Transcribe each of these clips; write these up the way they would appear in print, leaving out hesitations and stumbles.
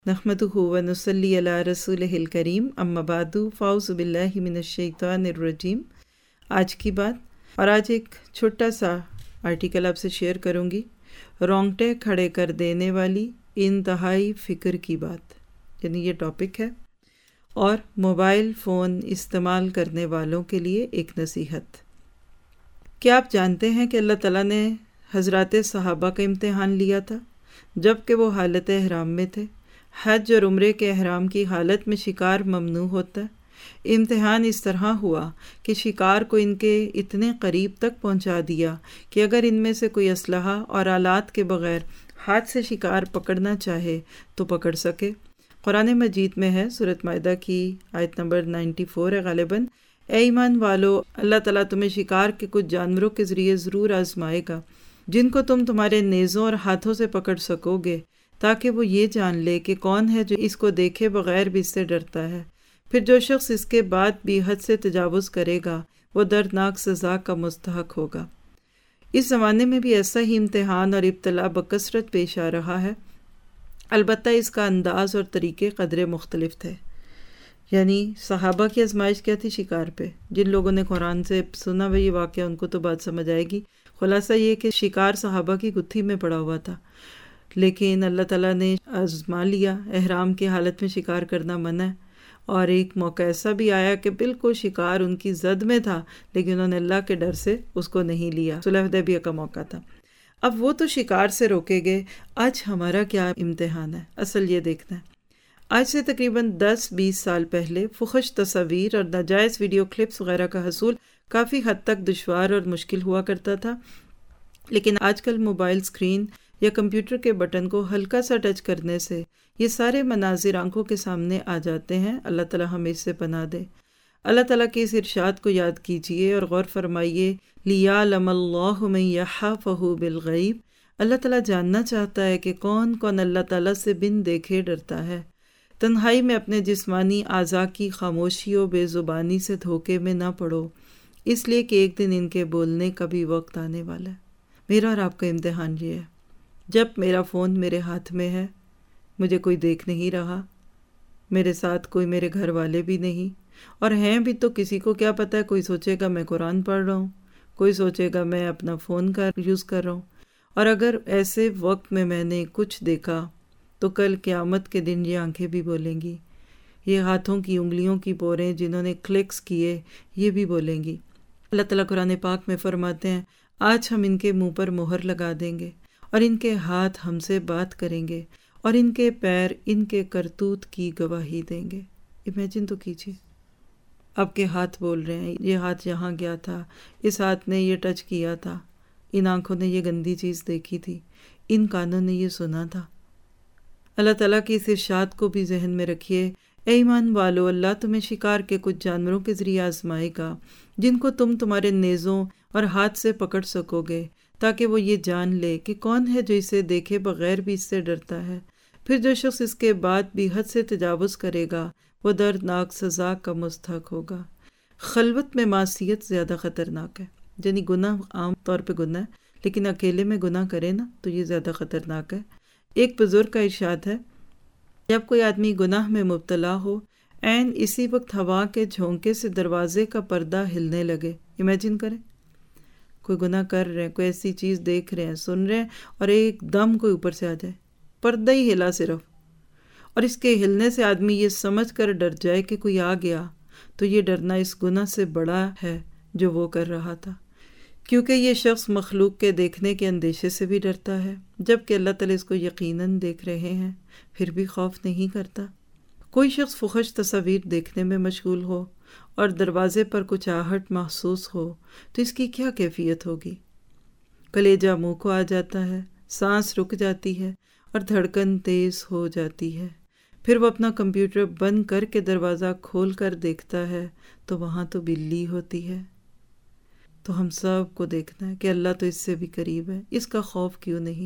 نحمدہ و نصلی علی رسولہ الکریم، اما بعد فاعوذ باللہ من الشیطان الرجیم۔ آج کی بات، اور آج ایک چھوٹا سا آرٹیکل آپ سے شیئر کروں گی، رونگٹے کھڑے کر دینے والی انتہائی فکر کی بات، یعنی یہ ٹاپک ہے، اور موبائل فون استعمال کرنے والوں کے لیے ایک نصیحت۔ کیا آپ جانتے ہیں کہ اللہ تعالیٰ نے حضرات صحابہ کا امتحان لیا تھا جب کہ وہ حالت احرام میں تھے؟ حج اور عمرے کے احرام کی حالت میں شکار ممنوع ہوتا ہے۔ امتحان اس طرح ہوا کہ شکار کو ان کے اتنے قریب تک پہنچا دیا کہ اگر ان میں سے کوئی اسلحہ اور آلات کے بغیر ہاتھ سے شکار پکڑنا چاہے تو پکڑ سکے۔ قرآن مجید میں ہے، سورۃ مائدہ کی آیت نمبر 94 ہے غالباً، اے ایمان والو، اللہ تعالیٰ تمہیں شکار کے کچھ جانوروں کے ذریعے ضرور آزمائے گا جن کو تم تمہارے نیزوں اور ہاتھوں سے پکڑ سکو گے، تاکہ وہ یہ جان لے کہ کون ہے جو اس کو دیکھے بغیر بھی اس سے ڈرتا ہے۔ پھر جو شخص اس کے بعد بھی حد سے تجاوز کرے گا وہ دردناک سزا کا مستحق ہوگا۔ اس زمانے میں بھی ایسا ہی امتحان اور ابتلا بکثرت پیش آ رہا ہے، البتہ اس کا انداز اور طریقے قدرے مختلف تھے۔ یعنی صحابہ کی آزمائش کیا تھی؟ شکار پہ۔ جن لوگوں نے قرآن سے سنا وہ یہ واقعہ ان کو تو بات سمجھ آئے گی۔ خلاصہ یہ کہ شکار صحابہ کی گتھی میں پڑا ہوا تھا، لیکن اللہ تعالیٰ نے آزما لیا۔ احرام کی حالت میں شکار کرنا منع ہے، اور ایک موقع ایسا بھی آیا کہ بالکل شکار ان کی زد میں تھا لیکن انہوں نے اللہ کے ڈر سے اس کو نہیں لیا۔ صلح حدیبیہ کا موقع تھا۔ اب وہ تو شکار سے روکے گئے، آج ہمارا کیا امتحان ہے؟ اصل یہ دیکھنا ہے۔ آج سے تقریباً 10-20 سال پہلے فحش تصاویر اور ناجائز ویڈیو کلپس وغیرہ کا حصول کافی حد تک دشوار اور مشکل ہوا کرتا تھا، لیکن آج کل موبائل اسکرین یا کمپیوٹر کے بٹن کو ہلکا سا ٹچ کرنے سے یہ سارے مناظر آنکھوں کے سامنے آ جاتے ہیں۔ اللہ تعالیٰ ہمیں اس سے پناہ دے۔ اللہ تعالیٰ کے اس ارشاد کو یاد کیجئے اور غور فرمائیے، لِيَعْلَمَ اللَّهُ مَن يَخَافُهُ بِالْغَيْبِ۔ اللہ تعالیٰ جاننا چاہتا ہے کہ کون کون اللہ تعالیٰ سے بن دیکھے ڈرتا ہے۔ تنہائی میں اپنے جسمانی اعضاء کی خاموشی و بے زبانی سے دھوکے میں نہ پڑو، اس لیے کہ ایک دن ان کے بولنے کا بھی وقت آنے والا ہے۔ میرا اور آپ کا امتحان یہ ہے، جب میرا فون میرے ہاتھ میں ہے، مجھے کوئی دیکھ نہیں رہا، میرے ساتھ کوئی میرے گھر والے بھی نہیں، اور ہیں بھی تو کسی کو کیا پتہ ہے، کوئی سوچے گا میں قرآن پڑھ رہا ہوں، کوئی سوچے گا میں اپنا فون کا یوز کر رہا ہوں۔ اور اگر ایسے وقت میں نے کچھ دیکھا تو کل قیامت کے دن یہ آنکھیں بھی بولیں گی، یہ ہاتھوں کی انگلیوں کی پوریں جنہوں نے کلکس کیے یہ بھی بولیں گی۔ اللہ تعالیٰ قرآن پاک میں فرماتے ہیں، آج ہم ان کے منہ پر مہر لگا دیں گے اور ان کے ہاتھ ہم سے بات کریں گے اور ان کے پیر ان کے کرتوت کی گواہی دیں گے۔ امیجن تو کیجیے، اب کے ہاتھ بول رہے ہیں، یہ ہاتھ یہاں گیا تھا، اس ہاتھ نے یہ ٹچ کیا تھا، ان آنکھوں نے یہ گندی چیز دیکھی تھی، ان کانوں نے یہ سنا تھا۔ اللہ تعالیٰ کی اس ارشاد کو بھی ذہن میں رکھیے، اے ایمان والو، اللہ تمہیں شکار کے کچھ جانوروں کے ذریعے آزمائے گا جن کو تم تمہارے نیزوں اور ہاتھ سے پکڑ سکو گے، تاکہ وہ یہ جان لے کہ کون ہے جو اسے دیکھے بغیر بھی اس سے ڈرتا ہے۔ پھر جو شخص اس کے بعد بھی حد سے تجاوز کرے گا وہ دردناک سزا کا مستحق ہوگا۔ خلوت میں معصیت زیادہ خطرناک ہے، یعنی گناہ عام طور پہ گناہ ہے، لیکن اکیلے میں گناہ کرے نا تو یہ زیادہ خطرناک ہے۔ ایک بزرگ کا ارشاد ہے، جب کوئی آدمی گناہ میں مبتلا ہو، عین اسی وقت ہوا کے جھونکے سے دروازے کا پردہ ہلنے لگے۔ امیجن کریں، کوئی گناہ کر رہے ہیں، کوئی ایسی چیز دیکھ رہے ہیں، سن رہے ہیں، اور ایک دم کوئی اوپر سے آ جائے، پردہ ہی ہلا صرف، اور اس کے ہلنے سے آدمی یہ سمجھ کر ڈر جائے کہ کوئی آ گیا، تو یہ ڈرنا اس گناہ سے بڑا ہے جو وہ کر رہا تھا، کیونکہ یہ شخص مخلوق کے دیکھنے کے اندیشے سے بھی ڈرتا ہے، جبکہ اللہ تعالیٰ اس کو یقیناً دیکھ رہے ہیں، پھر بھی خوف نہیں کرتا۔ کوئی شخص فحش تصاویر دیکھنے میں مشغول ہو اور دروازے پر کچھ آہٹ محسوس ہو تو اس کی کیا کیفیت ہوگی؟ کلیجہ منہ کو آ جاتا ہے، سانس رک جاتی ہے اور دھڑکن تیز ہو جاتی ہے۔ پھر وہ اپنا کمپیوٹر بند کر کے دروازہ کھول کر دیکھتا ہے تو وہاں تو بلی ہوتی ہے۔ تو ہم سب کو دیکھنا ہے کہ اللہ تو اس سے بھی قریب ہے، اس کا خوف کیوں نہیں؟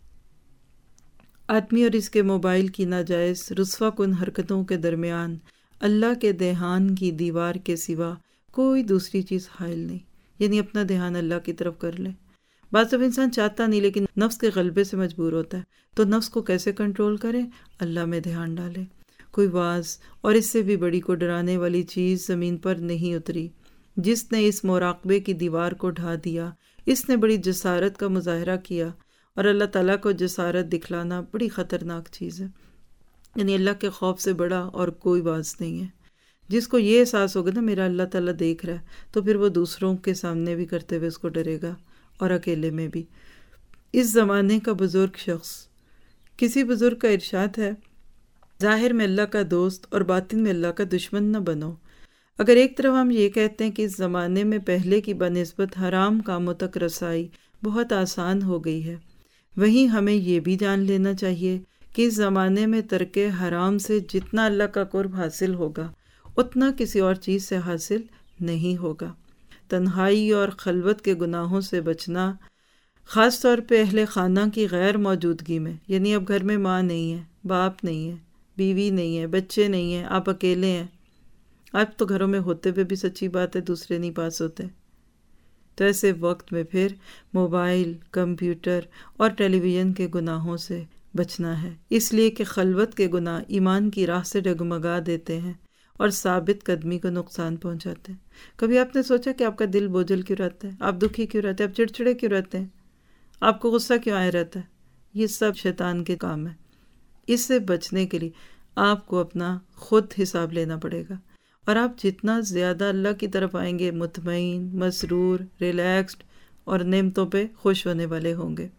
آدمی اور اس کے موبائل کی ناجائز رسوا کن حرکتوں کے درمیان اللہ کے دھیان کی دیوار کے سوا کوئی دوسری چیز حائل نہیں، یعنی اپنا دھیان اللہ کی طرف کر لیں۔ بعض دفعہ انسان چاہتا نہیں لیکن نفس کے غلبے سے مجبور ہوتا ہے، تو نفس کو کیسے کنٹرول کرے؟ اللہ میں دھیان ڈالے۔ کوئی واعظ اور اس سے بھی بڑی کو ڈرانے والی چیز زمین پر نہیں اتری۔ جس نے اس مراقبے کی دیوار کو ڈھا دیا، اس نے بڑی جسارت کا مظاہرہ کیا، اور اللہ تعالیٰ کو جسارت دکھلانا بڑی خطرناک چیز ہے۔ یعنی اللہ کے خوف سے بڑا اور کوئی باز نہیں ہے۔ جس کو یہ احساس ہوگا نا میرا اللہ تعالیٰ دیکھ رہا ہے، تو پھر وہ دوسروں کے سامنے بھی کرتے ہوئے اس کو ڈرے گا اور اکیلے میں بھی۔ اس زمانے کا بزرگ شخص، کسی بزرگ کا ارشاد ہے، ظاہر میں اللہ کا دوست اور باطن میں اللہ کا دشمن نہ بنو۔ اگر ایک طرف ہم یہ کہتے ہیں کہ اس زمانے میں پہلے کی بنسبت حرام کاموں تک رسائی بہت آسان ہو گئی ہے، وہیں ہمیں یہ بھی جان لینا چاہیے کہ اس زمانے میں ترک حرام سے جتنا اللہ کا قرب حاصل ہوگا اتنا کسی اور چیز سے حاصل نہیں ہوگا۔ تنہائی اور خلوت کے گناہوں سے بچنا، خاص طور پہ اہل خانہ کی غیر موجودگی میں، یعنی اب گھر میں ماں نہیں ہے، باپ نہیں ہے، بیوی نہیں ہے، بچے نہیں ہیں، آپ اکیلے ہیں۔ اب تو گھروں میں ہوتے ہوئے بھی سچی بات ہے دوسرے نہیں پاس ہوتے، تو ایسے وقت میں پھر موبائل، کمپیوٹر اور ٹیلی ویژن کے گناہوں سے بچنا ہے، اس لیے کہ خلوت کے گناہ ایمان کی راہ سے ڈگمگا دیتے ہیں اور ثابت قدمی کو نقصان پہنچاتے ہیں۔ کبھی آپ نے سوچا کہ آپ کا دل بوجھل کیوں رہتا ہے؟ آپ دکھی کیوں رہتے ہیں؟ آپ چڑچڑے کیوں رہتے ہیں؟ آپ کو غصہ کیوں آیا رہتا ہے؟ یہ سب شیطان کے کام ہے۔ اس سے بچنے کے لیے آپ کو اپنا خود حساب لینا پڑے گا، اور آپ جتنا زیادہ اللہ کی طرف آئیں گے مطمئن، مسرور، ریلیکسڈ اور نعمتوں پہ خوش ہونے والے ہوں گے۔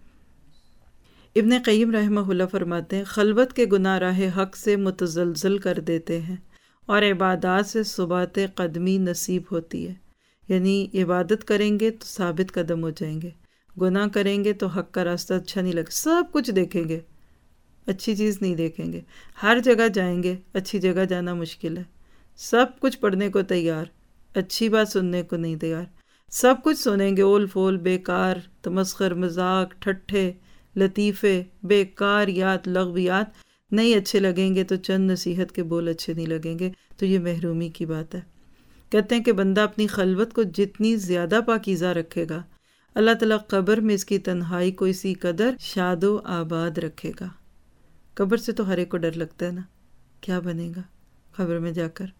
ابن قیم رحمہ اللہ فرماتے ہیں، خلوت کے گناہ راہ حق سے متزلزل کر دیتے ہیں اور عبادات سے ثبات قدمی نصیب ہوتی ہے۔ یعنی عبادت کریں گے تو ثابت قدم ہو جائیں گے، گناہ کریں گے تو حق کا راستہ اچھا نہیں لگے، سب کچھ دیکھیں گے، اچھی چیز نہیں دیکھیں گے، ہر جگہ جائیں گے، اچھی جگہ جانا مشکل ہے، سب کچھ پڑھنے کو تیار، اچھی بات سننے کو نہیں تیار، سب کچھ سنیں گے، اول فول، بیکار، تمسخر، مذاق، ٹھٹھے، لطیفے، بیکار یات، لغویات نہیں اچھے لگیں گے، تو چند نصیحت کے بول اچھے نہیں لگیں گے، تو یہ محرومی کی بات ہے۔ کہتے ہیں کہ بندہ اپنی خلوت کو جتنی زیادہ پاکیزہ رکھے گا، اللہ تعالیٰ قبر میں اس کی تنہائی کو اسی قدر شاد و آباد رکھے گا۔ قبر سے تو ہر ایک کو ڈر لگتا ہے نا، کیا بنے گا قبر میں جا کر۔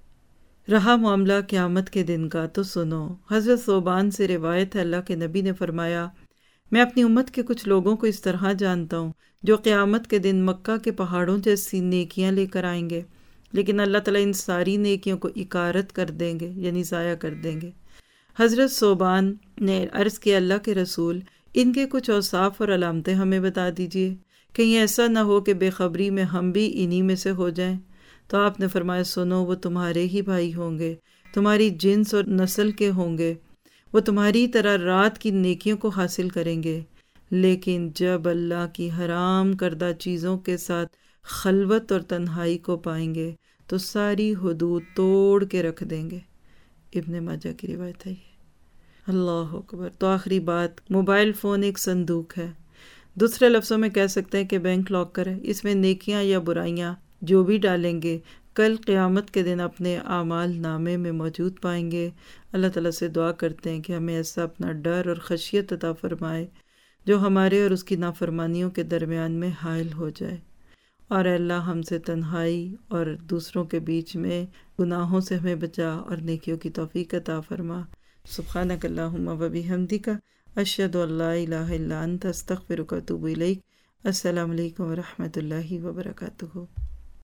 رہا معاملہ قیامت کے دن کا تو سنو، حضرت ثوبان سے روایت ہے، اللہ کے نبی نے فرمایا، میں اپنی امت کے کچھ لوگوں کو اس طرح جانتا ہوں جو قیامت کے دن مکہ کے پہاڑوں جیسی نیکیاں لے کر آئیں گے، لیکن اللہ تعالیٰ ان ساری نیکیوں کو اکارت کر دیں گے، یعنی ضائع کر دیں گے۔ حضرت ثوبان نے عرض کیا، اللہ کے رسول، ان کے کچھ اوصاف اور علامتیں ہمیں بتا دیجئے، کہیں ایسا نہ ہو کہ بے خبری میں ہم بھی انہی میں سے ہو جائیں۔ تو آپ نے فرمایا، سنو، وہ تمہارے ہی بھائی ہوں گے، تمہاری جنس اور نسل کے ہوں گے، وہ تمہاری طرح رات کی نیکیوں کو حاصل کریں گے، لیکن جب اللہ کی حرام کردہ چیزوں کے ساتھ خلوت اور تنہائی کو پائیں گے تو ساری حدود توڑ کے رکھ دیں گے۔ ابن ماجہ کی روایت ہے یہ۔ اللہ اکبر۔ تو آخری بات، موبائل فون ایک صندوق ہے، دوسرے لفظوں میں کہہ سکتے ہیں کہ بینک لاکر ہے، اس میں نیکیاں یا برائیاں جو بھی ڈالیں گے کل قیامت کے دن اپنے اعمال نامے میں موجود پائیں گے۔ اللہ تعالیٰ سے دعا کرتے ہیں کہ ہمیں ایسا اپنا ڈر اور خشیت عطا فرمائے جو ہمارے اور اس کی نافرمانیوں کے درمیان میں حائل ہو جائے، اور اللہ ہم سے تنہائی اور دوسروں کے بیچ میں گناہوں سے ہمیں بچا اور نیکیوں کی توفیق عطا فرما۔ سبحانک اللہم و بحمدک، اشہد ان لا الہ الا انت، استغفرک و اتوب الیک۔ السلام علیکم و رحمۃ اللہ وبرکاتہ۔